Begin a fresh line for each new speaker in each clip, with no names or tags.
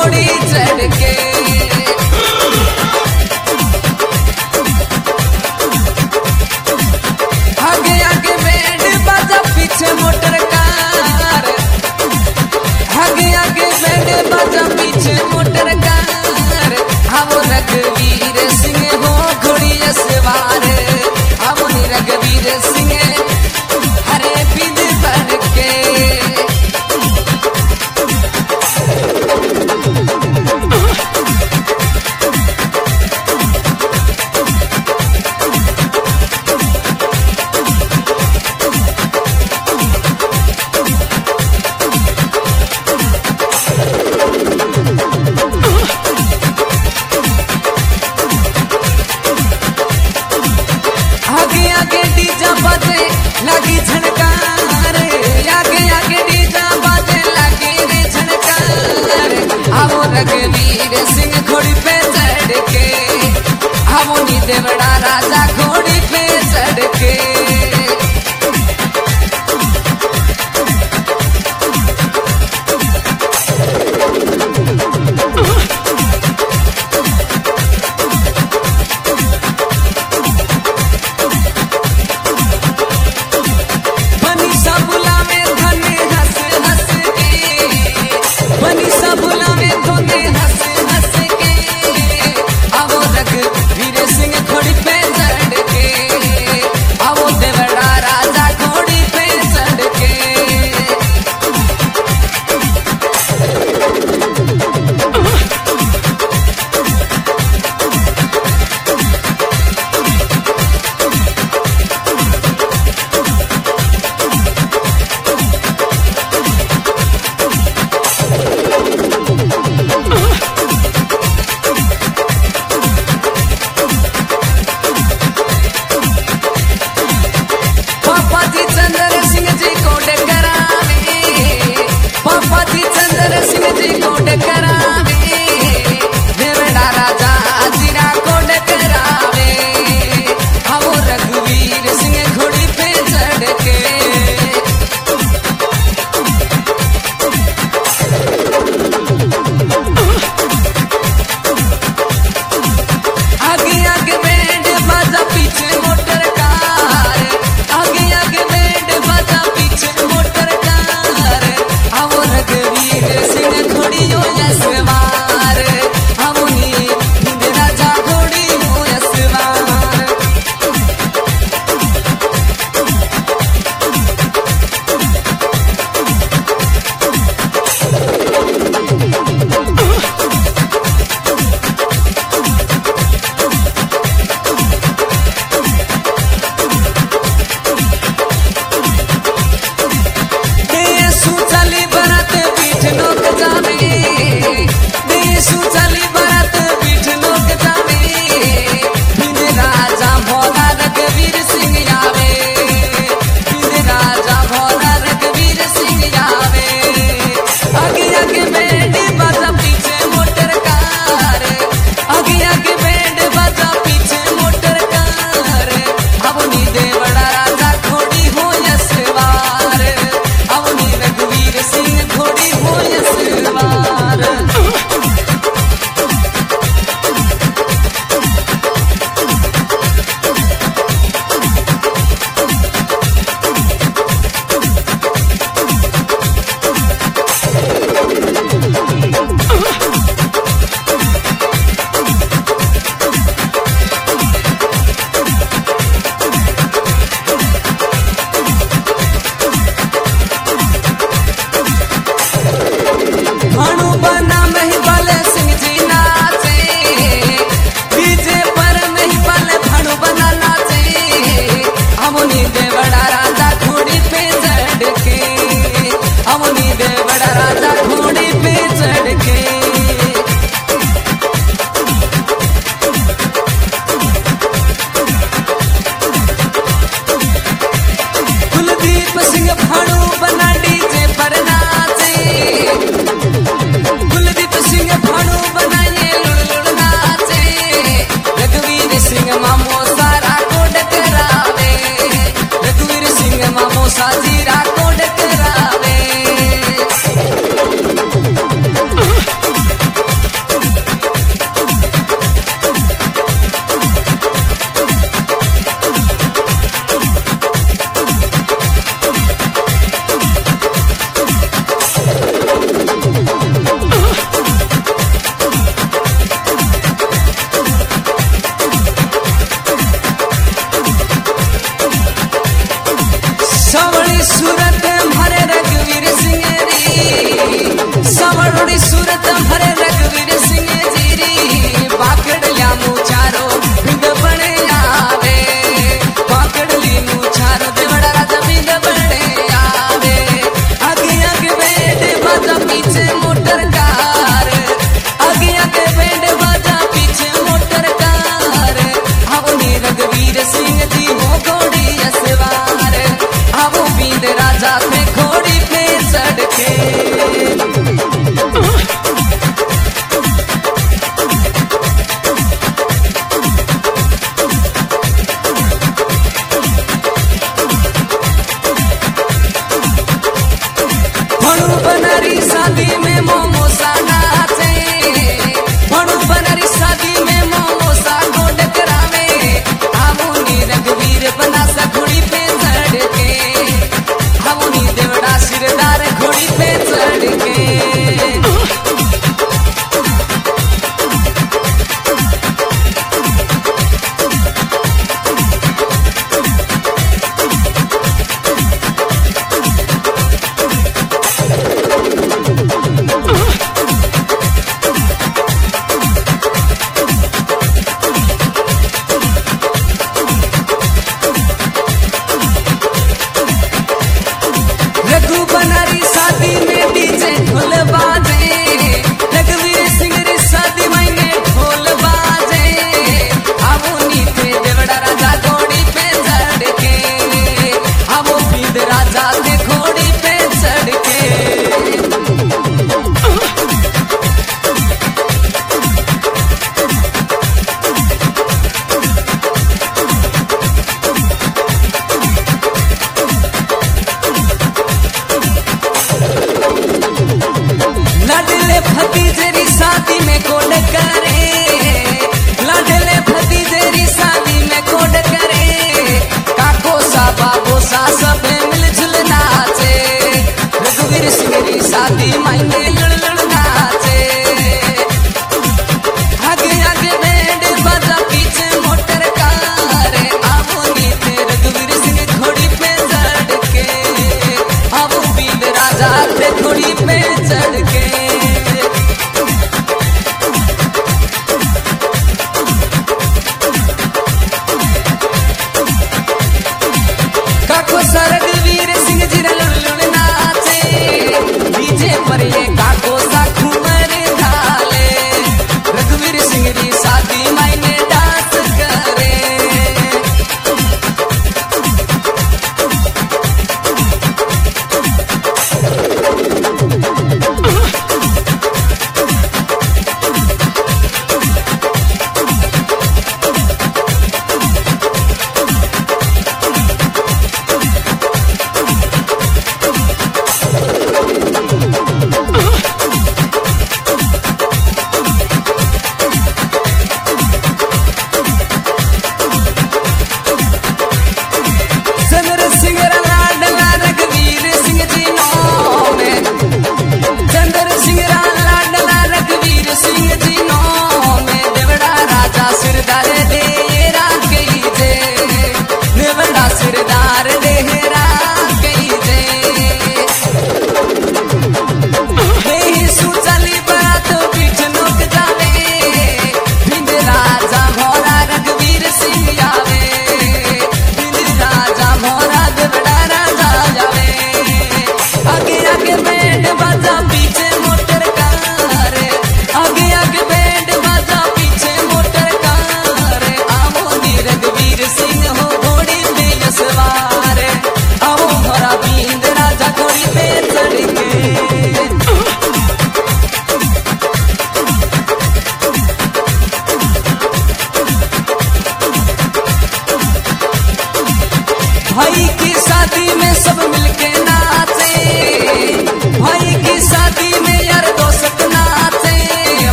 घोड़ी चढ़ के। आगे आगे बैंड बाजा पीछे मोटर कार, आगे आगे बैंड बाजा पीछे मोटर कार। हम रघुवीर सिंह हो घोड़ी सवार, हम रघुवीर सिंह हरे बिद भर के। आगे आगे डीजा बाजे लगी झनकार, आगे आगे डीजा बाजे लगी रे झनकार। आवो रघुवीर सिंह घोड़ी पे चढ़ के, आवो नी देवड़ा राजा घोड़ी पे चढ़ के। वीर सिंह घोड़ी पे चढ़ सावड़ी सूरत भरे रघुवीर सिंह जीरी पाकड़ लिया मुचारो बिंद बने आवे पाकड़ ली मुचारो देवड़ा राजा बिंद बने आवे आगे आगे बैंड बाजा पीछे मोटर कार आगे आगे बैंड बाजा पीछे मोटर कार आओ नी रघुवीर सिंह जी हो घोड़ी सवार आओ बिंद राजा थे घोड़ी पे चढ़ के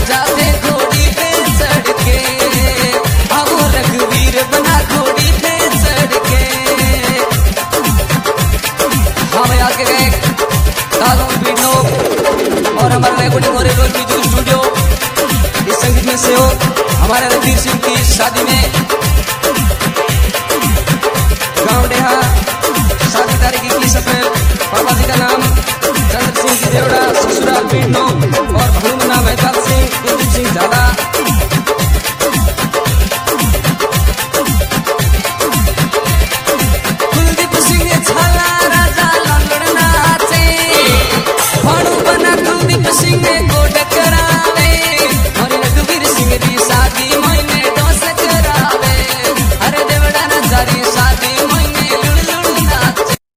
जाते घोड़ी पे चढ़ के, अब वो रघुवीर बना घोड़ी पे चढ़ के। हम आके गए तालों पीनो और हमारे रिकॉर्डिंग हो रही है स्टूडियो। इस संगीत में से हो हमारे रणवीर सिंह की शादी में गाँव डेहा शादी तारीख 21 अप्रैल। प्रवासी का नाम चंद्र सिंह की देवड़ा, ससुराल पीनो और भूम नाम है